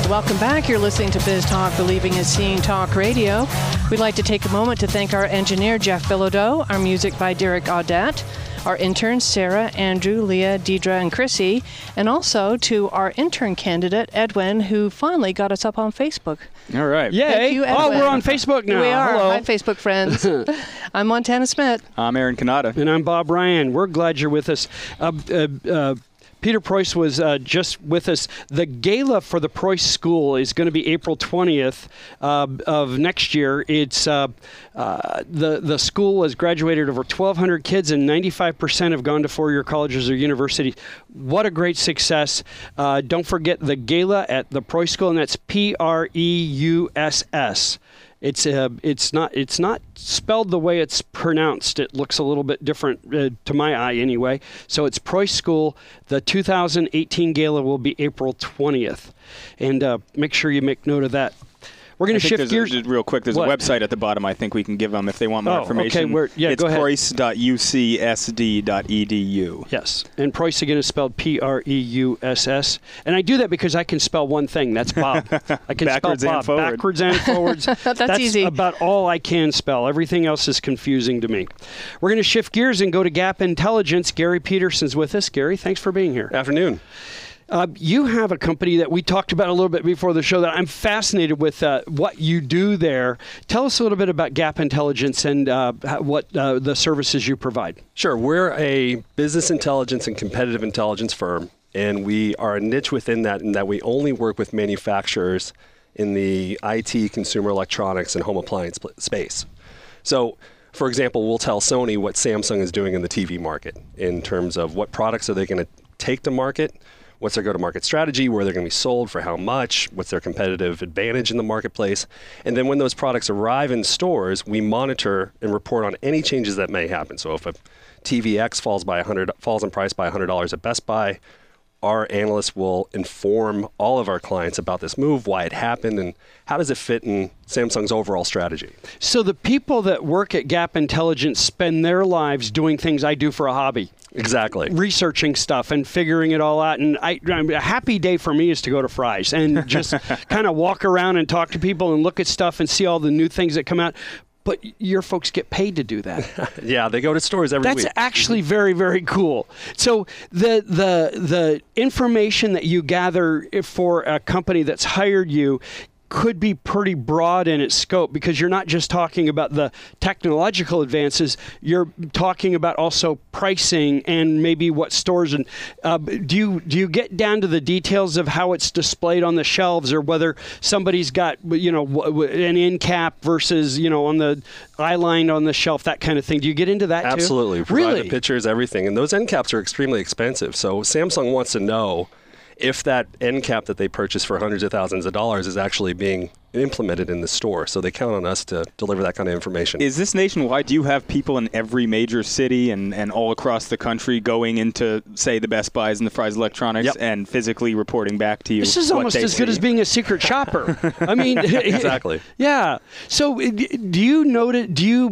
Welcome back. You're listening to Biz Talk, Believing is Seeing Talk Radio. We'd like to take a moment to thank our engineer, Jeff Bilodeau, our music by Derek Audet, our interns, Sarah, Andrew, Leah, Deidre, and Chrissy, and also to our intern candidate, Edwin, who finally got us up on Facebook. All right. Yay. Thank you, Edwin. Oh, we're on Facebook now. We are. Hello. Hi, Facebook friends. I'm Montana Smith. I'm Aaron Kanata. And I'm Bob Ryan. We're glad you're with us. Peter Preuss was just with us. The gala for the Preuss School is going to be April 20th of next year. It's the school has graduated over 1,200 kids, and 95% have gone to four-year colleges or universities. What a great success. Don't forget the gala at the Preuss School, and that's Preuss. It's not spelled the way it's pronounced. It looks a little bit different to my eye anyway. So it's Preuss School. The 2018 gala will be April 20th. And make sure you make note of that. We're going to shift gears. Real quick, there's a website at the bottom I think we can give them if they want more information. Okay. It's go ahead. preuss.ucsd.edu. Yes. And Preuss again is spelled Preuss. And I do that because I can spell one thing. That's Bob. I can backwards spell Bob and forward. backwards and forwards. That's easy. About all I can spell. Everything else is confusing to me. We're going to shift gears and go to Gap Intelligence. Gary Peterson's with us. Gary, thanks for being here. Afternoon. You have a company that we talked about a little bit before the show that I'm fascinated with what you do there. Tell us a little bit about Gap Intelligence and what the services you provide. Sure. We're a business intelligence and competitive intelligence firm, and we are a niche within that in that we only work with manufacturers in the IT, consumer electronics, and home appliance space. So, for example, we'll tell Sony what Samsung is doing in the TV market in terms of what products are they going to take to market, what's their go-to-market strategy, where they're going to be sold, for how much, what's their competitive advantage in the marketplace. And then when those products arrive in stores, we monitor and report on any changes that may happen. So if a TV X falls in price by $100 at Best Buy, our analysts will inform all of our clients about this move, why it happened, and how does it fit in Samsung's overall strategy. So the people that work at Gap Intelligence spend their lives doing things I do for a hobby. Exactly. Researching stuff and figuring it all out. And a happy day for me is to go to Fry's and just kind of walk around and talk to people and look at stuff and see all the new things that come out. But your folks get paid to do that. Yeah, they go to stores every week. That's actually very, very cool. So the information that you gather for a company that's hired you could be pretty broad in its scope, because you're not just talking about the technological advances, you're talking about also pricing and maybe what stores. And do you get down to the details of how it's displayed on the shelves, or whether somebody's got an end cap versus on the eye line on the shelf, that kind of thing? Do you get into that too? Absolutely. Provide Really? the pictures, everything. And those end caps are extremely expensive. So Samsung wants to know if that end cap that they purchase for hundreds of thousands of dollars is actually being implemented in the store. So they count on us to deliver that kind of information. Is this nationwide? Do you have people in every major city and all across the country going into, say, the Best Buys and the Fry's Electronics and physically reporting back to you? This is almost as good as being a secret shopper. I mean, Exactly. Yeah. So do you notice,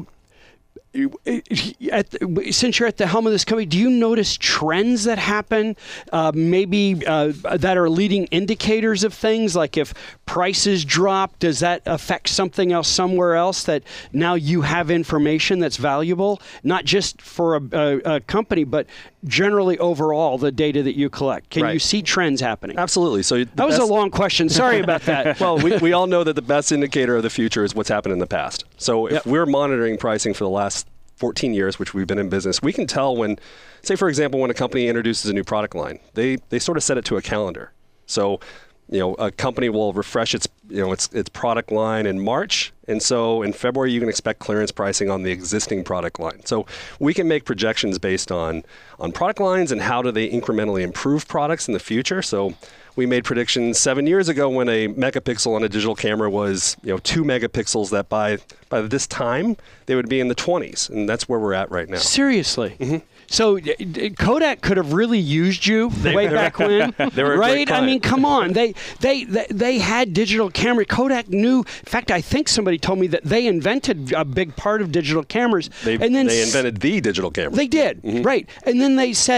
since you're at the helm of this company, do you notice trends that happen, maybe that are leading indicators of things? Like if prices drop, does that affect something else somewhere else that now you have information that's valuable, not just for a company, but generally overall the data that you collect? Can you see trends happening? Absolutely. So that was a long question. Sorry about that. Well, we all know that the best indicator of the future is what's happened in the past. So if we're monitoring pricing for the last 14 years, which we've been in business, we can tell when, say, for example, when a company introduces a new product line, they sort of set it to a calendar. So, a company will refresh its product line in March, and so in February you can expect clearance pricing on the existing product line. So we can make projections based on product lines and how do they incrementally improve products in the future. So we made predictions 7 years ago when a megapixel on a digital camera was 2 megapixels, that by this time they would be in the 20s, and that's where we're at right now. Seriously. Mm-hmm. So Kodak could have really used you way back when, they were a right? great client. I mean, come on. They had digital camera. Kodak knew. In fact, I think somebody told me that they invented a big part of digital cameras. They invented the digital camera. They did, right? And then they said,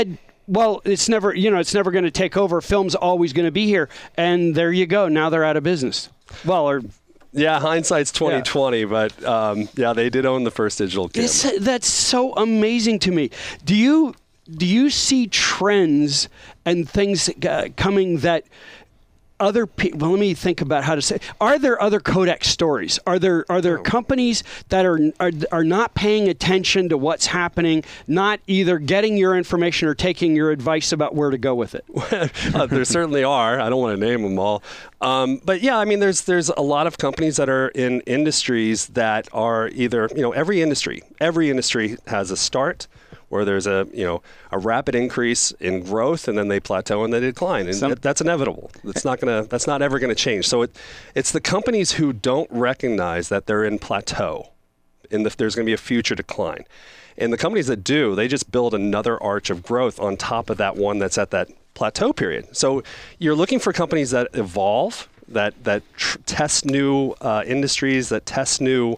well, it's never going to take over. Film's always going to be here. And there you go. Now they're out of business. Well, yeah, hindsight's 2020, but they did own the first digital camera. That's so amazing to me. Do you see trends and things coming that other people? Well, let me think about how to say. Are there other Kodak stories? Are there companies that are not paying attention to what's happening, not either getting your information or taking your advice about where to go with it? There certainly are. I don't want to name them all. But yeah, I mean, there's a lot of companies that are in industries that are either, every industry has a start, where there's a rapid increase in growth, and then they plateau and they decline, and that's inevitable. That's not ever gonna change. So it's the companies who don't recognize that they're in plateau, and there's gonna be a future decline. And the companies that do, they just build another arch of growth on top of that one that's at that plateau period. So you're looking for companies that evolve, that test new industries, that test new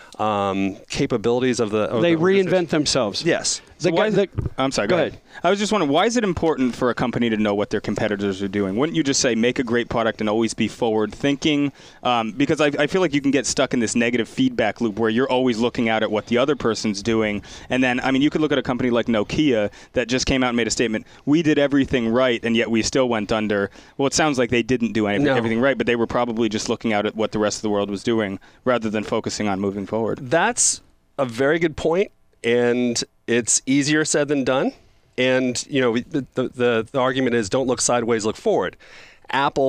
capabilities of the. They reinvent themselves. Yes. I'm sorry. Go ahead. I was just wondering, why is it important for a company to know what their competitors are doing? Wouldn't you just say make a great product and always be forward thinking? Because I feel like you can get stuck in this negative feedback loop where you're always looking out at what the other person's doing. And then, I mean, you could look at a company like Nokia that just came out and made a statement, we did everything right, and yet we still went under. Well, it sounds like they didn't do everything right, but they were probably just looking out at what the rest of the world was doing rather than focusing on moving forward. That's a very good point, and it's easier said than done. And the argument is don't look sideways, look forward. Apple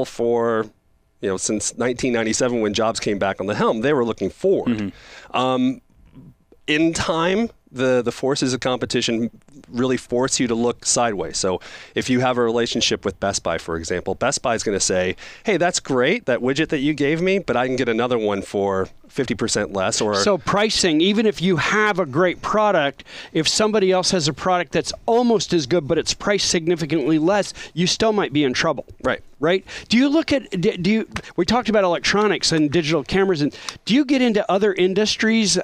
since 1997 when Jobs came back on the helm, they were looking forward. Mm-hmm. In time, the forces of competition really force you to look sideways. So if you have a relationship with Best Buy, for example, Best Buy is going to say, hey, that's great, that widget that you gave me, but I can get another one for 50% less. So pricing, even if you have a great product, if somebody else has a product that's almost as good, but it's priced significantly less, you still might be in trouble. Right? Do you look at, we talked about electronics and digital cameras, and do you get into other industries,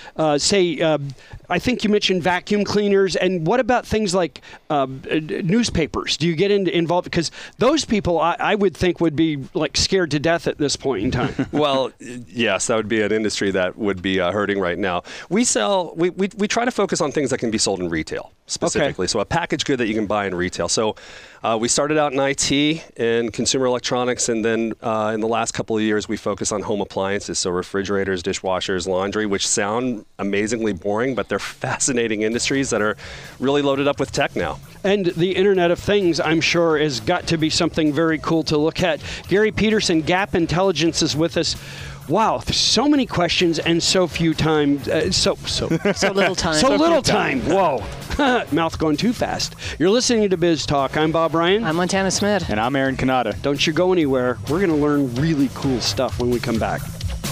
I think you mentioned vacuum cleaners, and what about things like newspapers? Do you get involved? Because those people, I would think, would be like scared to death at this point in time. Well, yes, that would be an industry that would be hurting right now. We try to focus on things that can be sold in retail specifically. Okay. So a packaged good that you can buy in retail. So we started out in IT and consumer electronics, and then in the last couple of years we focus on home appliances, so refrigerators, dishwashers, laundry, which sound amazingly boring, but they're fascinating industries that are really loaded up with tech now. And the Internet of Things, I'm sure, has got to be something very cool to look at. Gary Peterson, Gap Intelligence, is with us. Wow, so many questions and so few time. So little time. So little time. Whoa. Mouth going too fast. You're listening to Biz Talk. I'm Bob Ryan. I'm Montana Smith. And I'm Aaron Kanata. Don't you go anywhere. We're going to learn really cool stuff when we come back.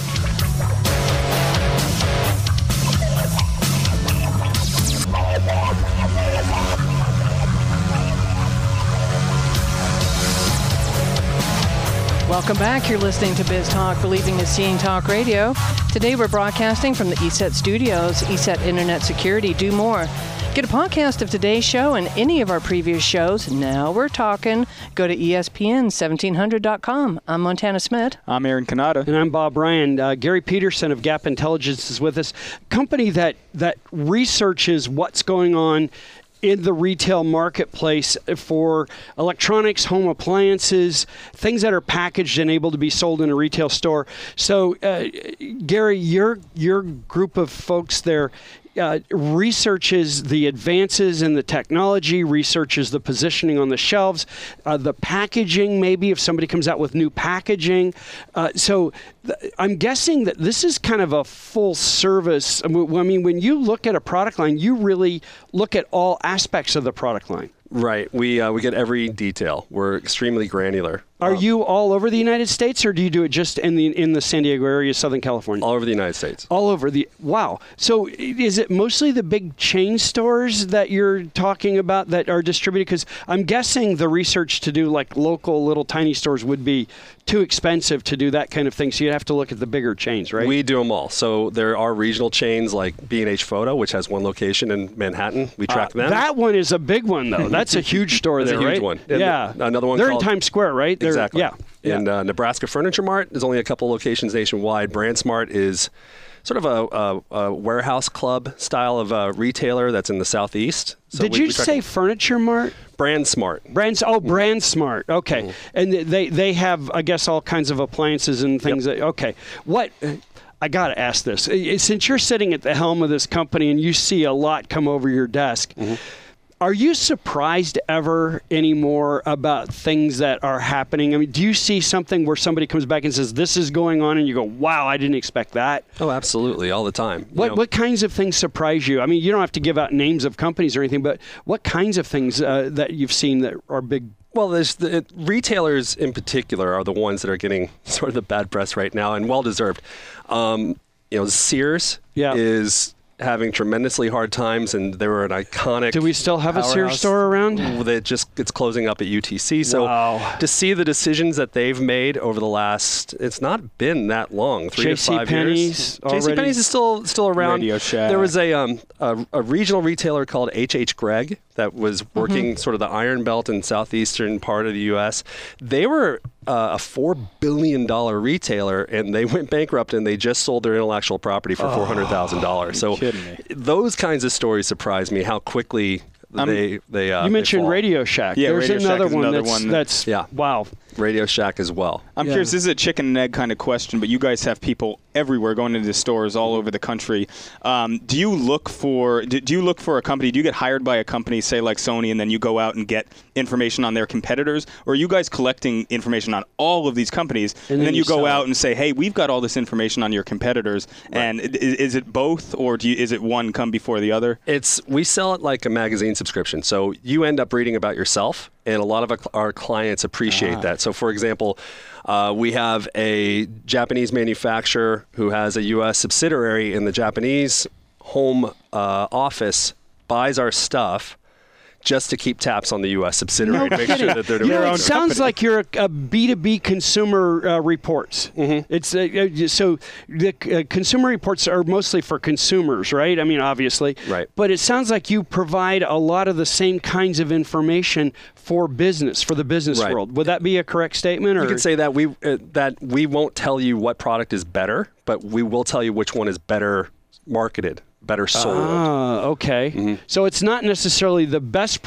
Welcome back. You're listening to Biz Talk, Believing is Seeing Talk Radio. Today we're broadcasting from the ESET studios, ESET Internet Security. Do more. Get a podcast of today's show and any of our previous shows. Now we're talking. Go to ESPN1700.com. I'm Montana Smith. I'm Aaron Kanata. And I'm Bob Ryan. Gary Peterson of Gap Intelligence is with us. Company that researches what's going on in the retail marketplace for electronics, home appliances, things that are packaged and able to be sold in a retail store. So, Gary, your group of folks there researches the advances in the technology, researches the positioning on the shelves, the packaging, maybe if somebody comes out with new packaging. I'm guessing that this is kind of a full service. I mean, when you look at a product line, you really look at all aspects of the product line. Right. We get every detail. We're extremely granular. Are you all over the United States, or do you do it just in the San Diego area, Southern California? All over the United States. All over wow. So is it mostly the big chain stores that you're talking about that are distributed? Because I'm guessing the research to do like local little tiny stores would be too expensive to do that kind of thing. So you'd have to look at the bigger chains, right? We do them all. So there are regional chains like B&H Photo, which has one location in Manhattan. We track them. That one is a big one, though. That's a huge store there, right? That's a huge one. And yeah. Another one They're called, in Times Square, right? Exactly. Yeah. And Nebraska Furniture Mart, there's only a couple locations nationwide. BrandSmart is sort of a warehouse club style of retailer that's in the Southeast. So Did you say Furniture Mart? BrandSmart. BrandSmart. Okay. And they have, I guess, all kinds of appliances and things. Okay. What... I got to ask this. Since you're sitting at the helm of this company and you see a lot come over your desk, are you surprised ever anymore about things that are happening? I mean, do you see something where somebody comes back and says, this is going on, and you go, wow, I didn't expect that? Oh, absolutely, all the time. What kinds of things surprise you? I mean, you don't have to give out names of companies or anything, but what kinds of things that you've seen that are big? Well, there's retailers in particular are the ones that are getting sort of the bad press right now, and well-deserved. Sears is having tremendously hard times, and they were an iconic. Do we still have a Sears store around? It's closing up at UTC. So to see the decisions that they've made over the last, it's not been that long, 3 to 5 years. JCPenney's is still around. Radio Shack. There was a regional retailer called H.H. Gregg that was working sort of the Iron Belt and southeastern part of the U.S. They were a $4 billion retailer, and they went bankrupt, and they just sold their intellectual property for $400,000. So those kinds of stories surprise me, how quickly they you mentioned Radio Shack. Yeah, There's Radio another Shack is one that's wow. Radio Shack as well. I'm curious, this is a chicken and egg kind of question, but you guys have people everywhere going into stores all over the country. Do you look for a company, do you get hired by a company, say like Sony, and then you go out and get information on their competitors? Or are you guys collecting information on all of these companies, and then you go out and say, hey, we've got all this information on your competitors, and is it both, or is it one come before the other? We sell it like a magazine subscription. So you end up reading about yourself, and a lot of our clients appreciate that. So, for example, we have a Japanese manufacturer who has a U.S. subsidiary, and the Japanese home office buys our stuff just to keep tabs on the U.S. subsidiary to make sure that they're doing their own. It sounds like you're a B2B consumer reports. It's so the consumer reports are mostly for consumers, right? I mean, obviously. Right. But it sounds like you provide a lot of the same kinds of information for business, for the business world. Would that be a correct statement? Or? You could say that we won't tell you what product is better, but we will tell you which one is better marketed, better sold. Okay. So it's not necessarily the best.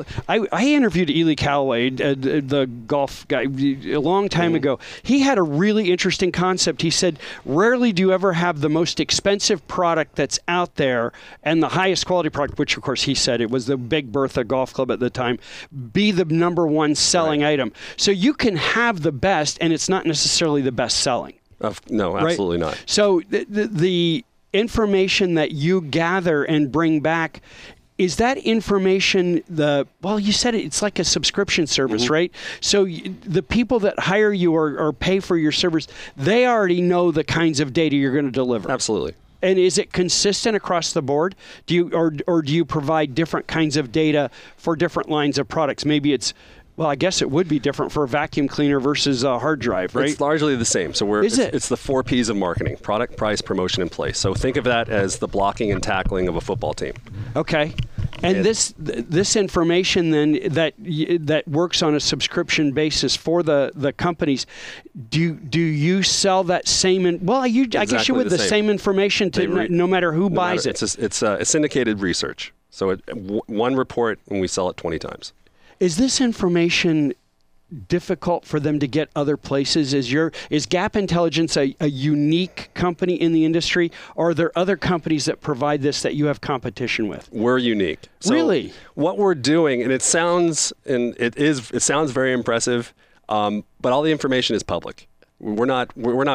I interviewed Ely Callaway, the golf guy, a long time ago. He had a really interesting concept. He said, rarely do you ever have the most expensive product that's out there and the highest quality product, which of course he said it was the Big Bertha Golf Club at the time, be the number one selling item. So you can have the best, and it's not necessarily the best selling. No, absolutely not. So the information that you gather and bring back, is that information you said it's like a subscription service, right? So the people that hire you or pay for your service, they already know the kinds of data you're going to deliver. Absolutely. And is it consistent across the board? Do you provide different kinds of data for different lines of products? Maybe it's I guess it would be different for a vacuum cleaner versus a hard drive, right? It's largely the same. So it's the 4 Ps of marketing: product, price, promotion, and place. So think of that as the blocking and tackling of a football team. Okay. And this information then that works on a subscription basis for the companies, do you sell that same? I guess you would the same information to no matter who buys it. It's a syndicated research. So one report, and we sell it 20 times. Is this information difficult for them to get other places? Is Gap Intelligence a unique company in the industry, or are there other companies that provide this that you have competition with? We're unique. So really? What we're doing, and it sounds very impressive, but all the information is public. We're not like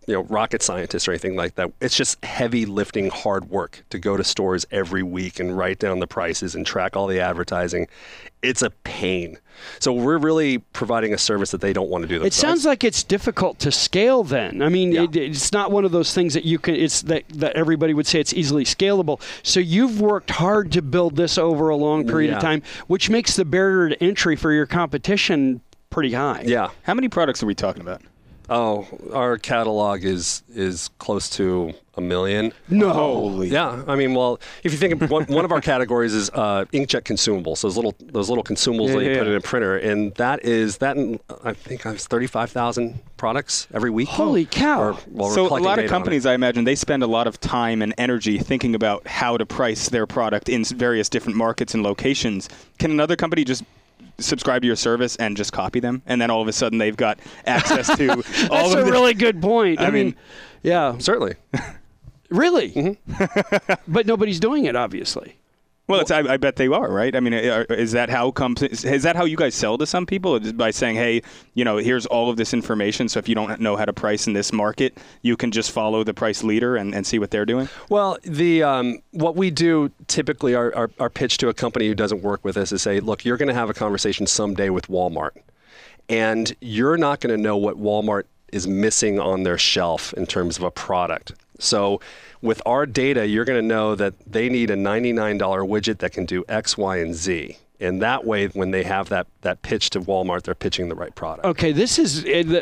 rocket scientists or anything like that. It's just heavy lifting, hard work to go to stores every week and write down the prices and track all the advertising. It's a pain. So we're really providing a service that they don't want to do themselves. It sounds like it's difficult to scale then. I mean, Yeah. it's not one of those things that you can, it's that everybody would say it's easily scalable. So you've worked hard to build this over a long period of time, which makes the barrier to entry for your competition pretty high. Yeah. How many products are we talking about? Oh, our catalog is close to 1 million. No. Holy. Yeah, I mean, well, if you think of one of our categories is inkjet consumables, those little consumables that you put in a printer, and I think it's 35,000 products every week. Holy cow! So a lot of companies, I imagine, they spend a lot of time and energy thinking about how to price their product in various different markets and locations. Can another company just subscribe to your service and just copy them, and then all of a sudden they've got access to all That's of a really good point. I mean, yeah. Certainly. Really? Mm-hmm. But nobody's doing it, obviously. Well, I bet they are, right? I mean, is that how you guys sell to some people? By saying, hey, here's all of this information, so if you don't know how to price in this market, you can just follow the price leader and see what they're doing? Well, what we do typically, our pitch to a company who doesn't work with us is say, look, you're going to have a conversation someday with Walmart, and you're not going to know what Walmart is missing on their shelf in terms of a product. So with our data, you're going to know that they need a $99 widget that can do X, Y, and Z. And that way, when they have that pitch to Walmart, they're pitching the right product. Okay, this is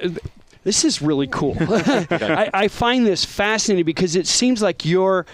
really cool. I find this fascinating because it seems like you're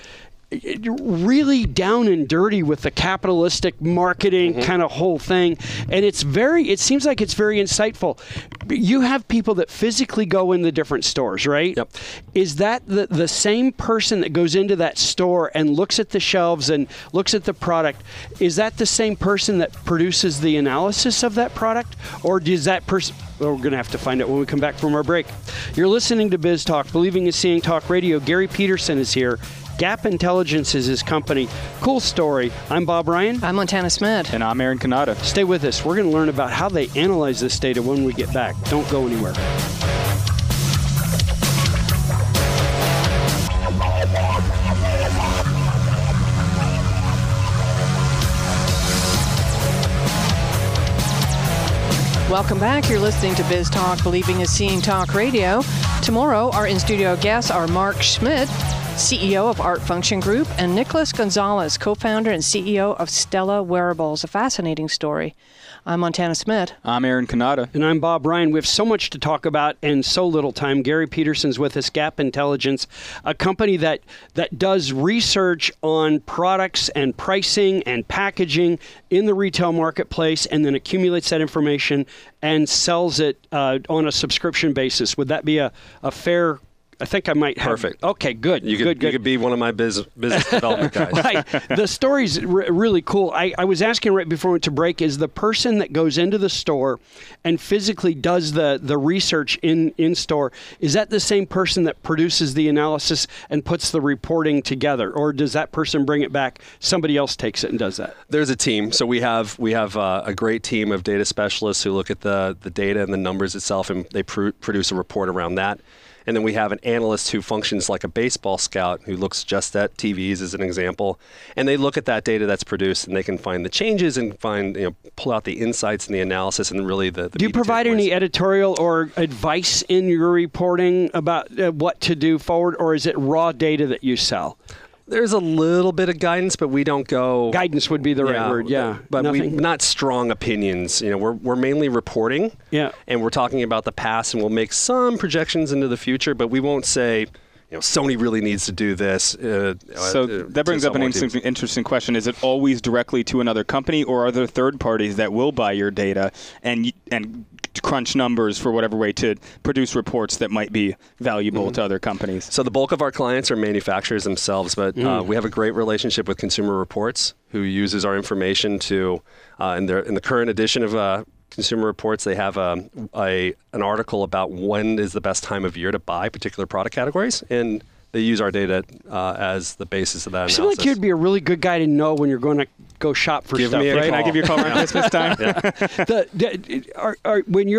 really down and dirty with the capitalistic marketing kind of whole thing, and it seems like it's very insightful. You have people that physically go in the different stores, right? Yep. Is that the same person that goes into that store and looks at the shelves and looks at the product? Is that the same person that produces the analysis of that product, or does that person? Well, we're going to have to find out when we come back from our break. You're listening to Biz Talk, Believing is Seeing Talk Radio. Gary Peterson is here. Gap Intelligence is his company. Cool story. I'm Bob Ryan. I'm Montana Smith. And I'm Aaron Kanata. Stay with us. We're going to learn about how they analyze this data when we get back. Don't go anywhere. Welcome back. You're listening to Biz Talk, Believing is Seeing Talk Radio. Tomorrow, our in-studio guests are Mark Schmidt, CEO of Art Function Group, and Nicholas Gonzalez, co-founder and CEO of Stella Wearables. A fascinating story. I'm Montana Smith. I'm Aaron Kanata. And I'm Bob Ryan. We have so much to talk about and so little time. Gary Peterson's with us, Gap Intelligence, a company that does research on products and pricing and packaging in the retail marketplace and then accumulates that information and sells it on a subscription basis. Would that be a fair? I think I might have. Perfect. Okay, good. You could be one of my business development guys. Right. The story's really cool. I was asking right before we went to break, is the person that goes into the store and physically does the research in store, is that the same person that produces the analysis and puts the reporting together? Or does that person bring it back, somebody else takes it and does that? There's a team. So we have a great team of data specialists who look at the data and the numbers itself, and they produce a report around that. And then we have an analyst who functions like a baseball scout who looks just at TVs as an example. And they look at that data that's produced and they can find the changes and pull out the insights and the analysis and really the Do you provide any editorial or advice in your reporting about what to do forward, or is it raw data that you sell? There's a little bit of guidance, but we don't go... Guidance would be the right word, yeah. But not strong opinions. We're mainly reporting, and we're talking about the past, and we'll make some projections into the future, but we won't say, Sony really needs to do this. So that brings up an interesting question. Is it always directly to another company, or are there third parties that will buy your data and crunch numbers for whatever way to produce reports that might be valuable to other companies? So the bulk of our clients are manufacturers themselves, but we have a great relationship with Consumer Reports, who uses our information to, in the current edition of Consumer Reports, they have an article about when is the best time of year to buy particular product categories, and they use our data as the basis of that analysis. I feel like you'd be a really good guy to know when you're going to go shop for stuff, right? Can I give you a call around Christmas time? When you're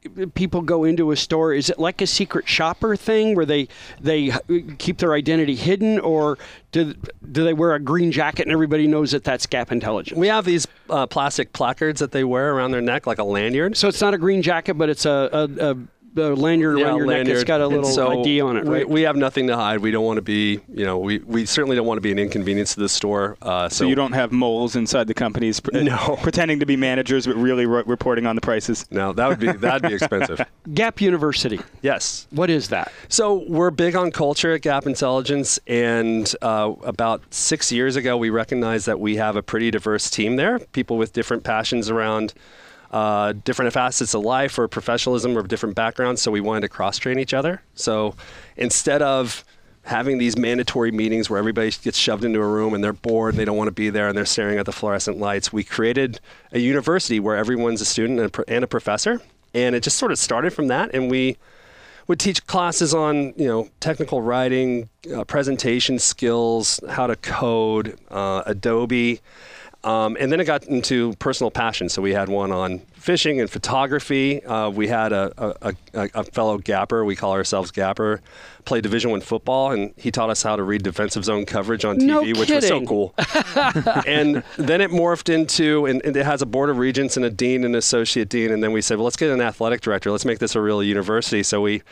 people go into a store? Is it like a secret shopper thing where they keep their identity hidden, or do they wear a green jacket and everybody knows that that's Gap Intelligence? We have these plastic placards that they wear around their neck like a lanyard. So it's not a green jacket, but it's a lanyard around your neck. It's got a little ID on it, right? We have nothing to hide. We don't want to be, we certainly don't want to be an inconvenience to the store. So you don't have moles inside the companies pretending to be managers but really reporting on the prices? No, that'd be expensive. Gap University. Yes. What is that? So we're big on culture at Gap Intelligence, and about 6 years ago, we recognized that we have a pretty diverse team there, people with different passions around different facets of life or professionalism or different backgrounds, so we wanted to cross-train each other. So instead of having these mandatory meetings where everybody gets shoved into a room and they're bored, they don't want to be there, and they're staring at the fluorescent lights, we created a university where everyone's a student and a professor, and it just sort of started from that, and we would teach classes on, technical writing, presentation skills, how to code, Adobe. And then it got into personal passion. So we had one on fishing and photography. We had a fellow Gapper, we call ourselves Gapper, play Division I football, and he taught us how to read defensive zone coverage on TV, which was so cool. And then it morphed into, and it has a board of regents and a dean and associate dean, and then we said, well, let's get an athletic director. Let's make this a real university. So we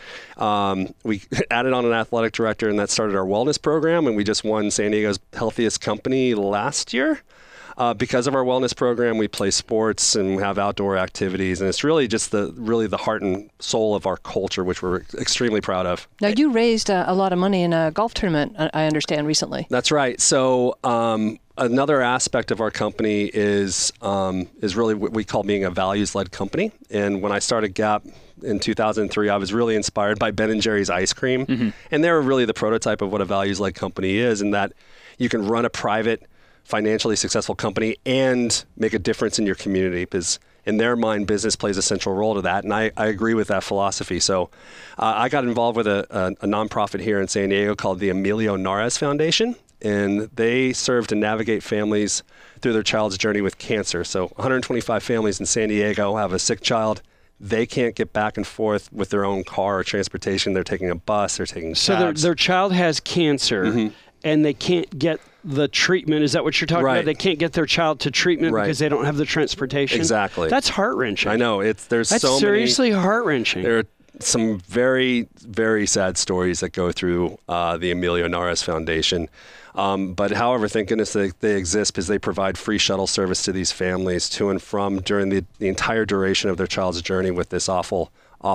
added on an athletic director, and that started our wellness program, and we just won San Diego's Healthiest Company last year. Because of our wellness program, we play sports and have outdoor activities, and it's really just the heart and soul of our culture, which we're extremely proud of. Now, you raised a lot of money in a golf tournament, I understand, recently. That's right. So another aspect of our company is really what we call being a values-led company. And when I started Gap in 2003, I was really inspired by Ben & Jerry's ice cream, and they were really the prototype of what a values-led company is, in that you can run a private, financially successful company and make a difference in your community, because in their mind, business plays a central role to that. And I agree with that philosophy. So I got involved with a nonprofit here in San Diego called the Emilio Nares Foundation, and they serve to navigate families through their child's journey with cancer. So 125 families in San Diego have a sick child. They can't get back and forth with their own car or transportation. They're taking a bus, they're taking cabs. So their child has cancer, and they can't get the treatment. Is that what you're talking about? They can't get their child to treatment because they don't have the transportation? Exactly. That's heart-wrenching. I know. That's seriously heart-wrenching. There are some very, very sad stories that go through the Emilio Nares Foundation. But however, thank goodness they exist, because they provide free shuttle service to these families to and from during the entire duration of their child's journey with this awful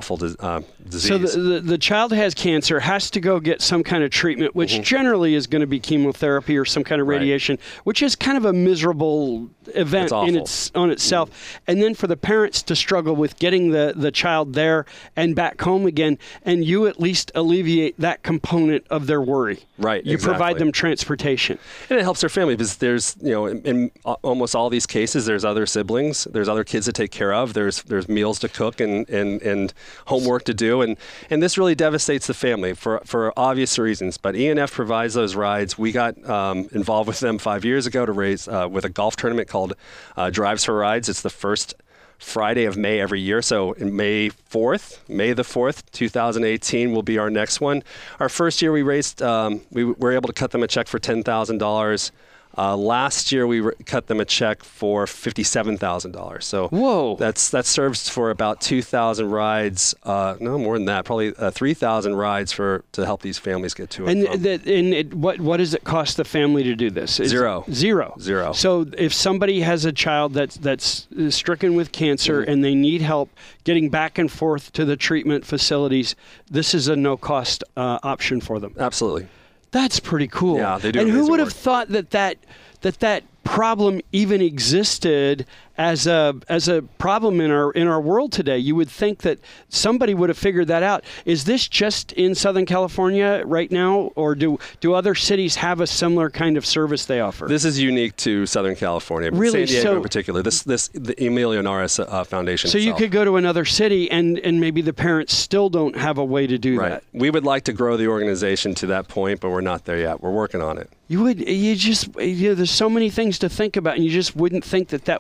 disease. So the child has cancer, has to go get some kind of treatment, which generally is going to be chemotherapy or some kind of radiation, which is kind of a miserable event on itself. And then for the parents to struggle with getting the child there and back home again, and you at least alleviate that component of their worry. Right. You provide them transportation. And it helps their family, because there's, in almost all these cases, there's other siblings, there's other kids to take care of, there's meals to cook and homework to do, and this really devastates the family for obvious reasons. But E&F provides those rides. We got involved with them 5 years ago to raise with a golf tournament called Drives for Rides. It's the first Friday of May every year. So in May the 4th, 2018 will be our next one. Our first year we raised, we were able to cut them a check for $10,000. Last year, we cut them a check for $57,000. So that serves for about 2,000 rides. No more than that, probably 3,000 rides to help these families get to it. What does it cost the family to do this? Zero. So if somebody has a child that's stricken with cancer and they need help getting back and forth to the treatment facilities, this is a no-cost option for them. Absolutely. That's pretty cool. Yeah, they do. And who would have thought that problem even existed as a problem in our world today? You would think that somebody would have figured that out. Is this just in Southern California right now, or do other cities have a similar kind of service they offer? This is unique to Southern California, really? San Diego in particular. The Emilio Nares Foundation. So you could go to another city and maybe the parents still don't have a way to do that. We would like to grow the organization to that point, but we're not there yet. We're working on it. There's so many things to think about, and you just wouldn't think that would be a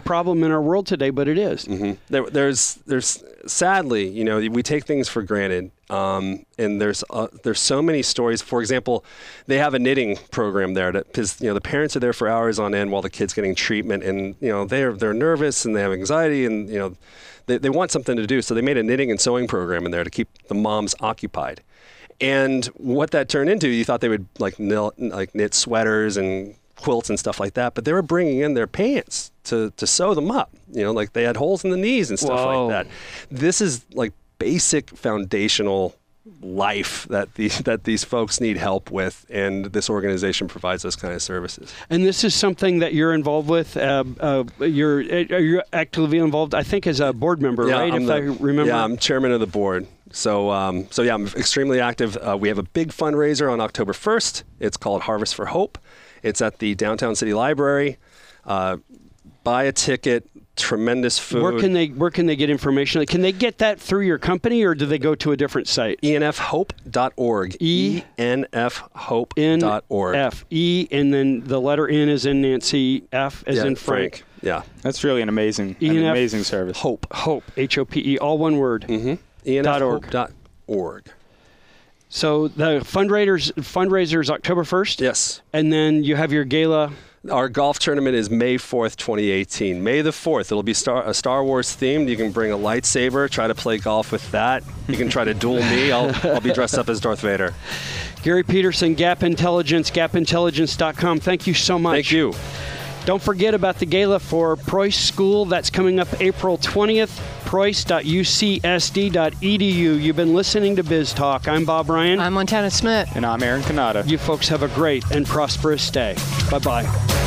problem in our world today, but it is. There's sadly, we take things for granted, and there's so many stories. For example, they have a knitting program there because the parents are there for hours on end while the kid's getting treatment, and they're nervous and they have anxiety, and they want something to do, so they made a knitting and sewing program in there to keep the moms occupied. And what that turned into, you thought they would knit sweaters and quilts and stuff like that, but they were bringing in their pants to sew them up. They had holes in the knees and stuff like that. This is basic foundational life that these folks need help with, and this organization provides those kind of services. And this is something that you're involved with. You're actively involved, I think, as a board member, right? I remember. Yeah, I'm chairman of the board. So I'm extremely active. We have a big fundraiser on October 1st. It's called Harvest for Hope. It's at the Downtown City Library. Buy a ticket. Tremendous food. Where can they get information? Can they get that through your company, or do they go to a different site? enfhope.org. enfhope.org. E, and then the letter N as in Nancy, F as in Frank. Yeah. That's really an amazing service. Hope. HOPE, all one word. enfhope.org. So the fundraiser is October 1st? Yes. And then you have your gala. Our golf tournament is May 4th, 2018. May the 4th. It'll be a Star Wars themed. You can bring a lightsaber, try to play golf with that. You can try to duel me. I'll be dressed up as Darth Vader. Gary Peterson, Gap Intelligence, gapintelligence.com. Thank you so much. Thank you. Don't forget about the gala for Preuss School. That's coming up April 20th. Preuss.ucsd.edu. You've been listening to Biz Talk. I'm Bob Ryan. I'm Montana Smith. And I'm Aaron Kanata. You folks have a great and prosperous day. Bye-bye.